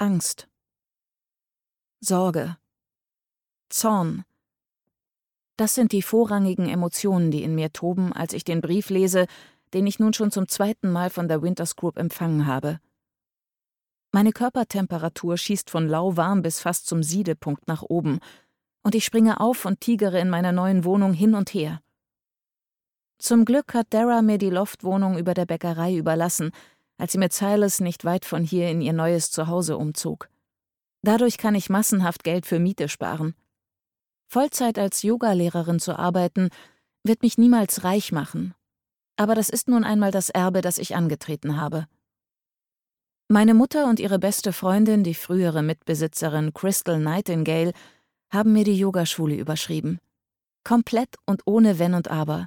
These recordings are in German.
Angst, Sorge, Zorn. Das sind die vorrangigen Emotionen, die in mir toben, als ich den Brief lese, den ich nun schon zum 2. Mal von der Winters Group empfangen habe. Meine Körpertemperatur schießt von lauwarm bis fast zum Siedepunkt nach oben, und ich springe auf und tigere in meiner neuen Wohnung hin und her. Zum Glück hat Dara mir die Loftwohnung über der Bäckerei überlassen, als sie mit Silas nicht weit von hier in ihr neues Zuhause umzog. Dadurch kann ich massenhaft Geld für Miete sparen. Vollzeit als Yogalehrerin zu arbeiten, wird mich niemals reich machen. Aber das ist nun einmal das Erbe, das ich angetreten habe. Meine Mutter und ihre beste Freundin, die frühere Mitbesitzerin Crystal Nightingale, haben mir die Yogaschule überschrieben. Komplett und ohne Wenn und Aber.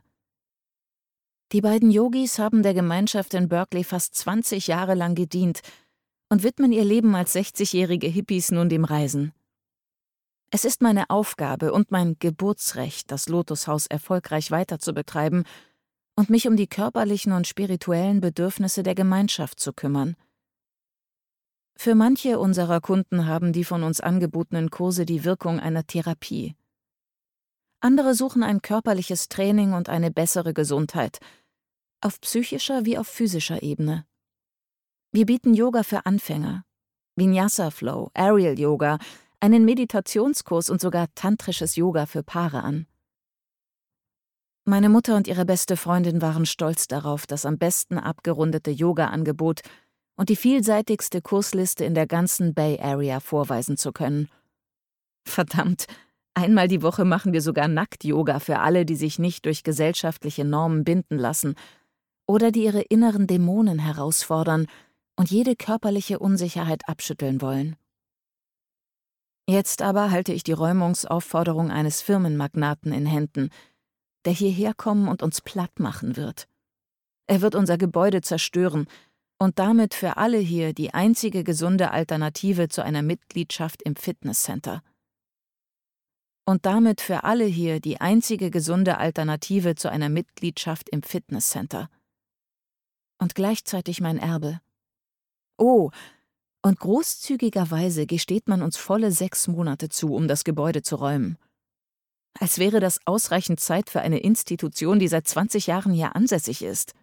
Die beiden Yogis haben der Gemeinschaft in Berkeley fast 20 Jahre lang gedient und widmen ihr Leben als 60-jährige Hippies nun dem Reisen. Es ist meine Aufgabe und mein Geburtsrecht, das Lotushaus erfolgreich weiterzubetreiben und mich um die körperlichen und spirituellen Bedürfnisse der Gemeinschaft zu kümmern. Für manche unserer Kunden haben die von uns angebotenen Kurse die Wirkung einer Therapie. Andere suchen ein körperliches Training und eine bessere Gesundheit, auf psychischer wie auf physischer Ebene. Wir bieten Yoga für Anfänger, Vinyasa Flow, Aerial Yoga, einen Meditationskurs und sogar tantrisches Yoga für Paare an. Meine Mutter und ihre beste Freundin waren stolz darauf, das am besten abgerundete Yoga-Angebot und die vielseitigste Kursliste in der ganzen Bay Area vorweisen zu können. Verdammt, einmal die Woche machen wir sogar Nackt-Yoga für alle, die sich nicht durch gesellschaftliche Normen binden lassen oder die ihre inneren Dämonen herausfordern und jede körperliche Unsicherheit abschütteln wollen. Jetzt aber halte ich die Räumungsaufforderung eines Firmenmagnaten in Händen, der hierher kommen und uns platt machen wird. Er wird unser Gebäude zerstören und damit für alle hier die einzige gesunde Alternative zu einer Mitgliedschaft im Fitnesscenter. Und damit für alle hier die einzige gesunde Alternative zu einer Mitgliedschaft im Fitnesscenter. Und gleichzeitig mein Erbe. Oh, und großzügigerweise gesteht man uns volle 6 Monate zu, um das Gebäude zu räumen. Als wäre das ausreichend Zeit für eine Institution, die seit 20 Jahren hier ansässig ist.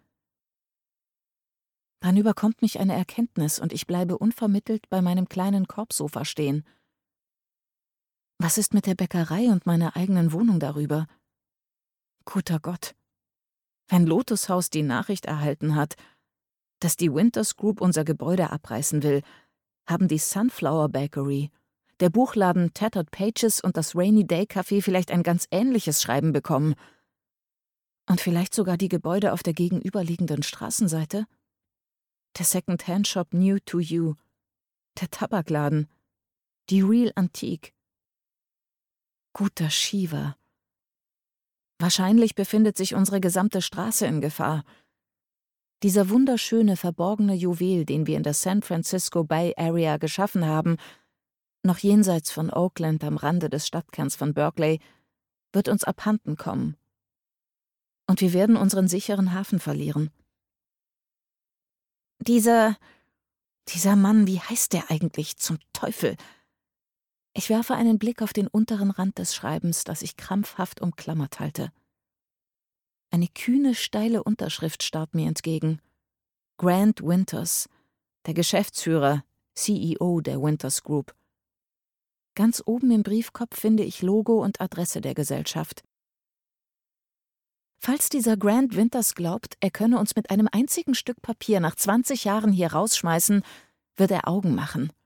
Dann überkommt mich eine Erkenntnis und ich bleibe unvermittelt bei meinem kleinen Korbsofa stehen. Was ist mit der Bäckerei und meiner eigenen Wohnung darüber? Guter Gott. Wenn Lotushaus die Nachricht erhalten hat, dass die Winters Group unser Gebäude abreißen will, haben die Sunflower Bakery, der Buchladen Tattered Pages und das Rainy Day Café vielleicht ein ganz ähnliches Schreiben bekommen. Und vielleicht sogar die Gebäude auf der gegenüberliegenden Straßenseite? Der Second-Hand-Shop New to You, der Tabakladen, die Real Antique. Guter Shiva. Wahrscheinlich befindet sich unsere gesamte Straße in Gefahr. Dieser wunderschöne, verborgene Juwel, den wir in der San Francisco Bay Area geschaffen haben, noch jenseits von Oakland am Rande des Stadtkerns von Berkeley, wird uns abhanden kommen. Und wir werden unseren sicheren Hafen verlieren. Dieser Mann, wie heißt der eigentlich, zum Teufel? Ich werfe einen Blick auf den unteren Rand des Schreibens, das ich krampfhaft umklammert halte. Eine kühne, steile Unterschrift starrt mir entgegen. Grant Winters, der Geschäftsführer, CEO der Winters Group. Ganz oben im Briefkopf finde ich Logo und Adresse der Gesellschaft. Falls dieser Grant Winters glaubt, er könne uns mit einem einzigen Stück Papier nach 20 Jahren hier rausschmeißen, wird er Augen machen.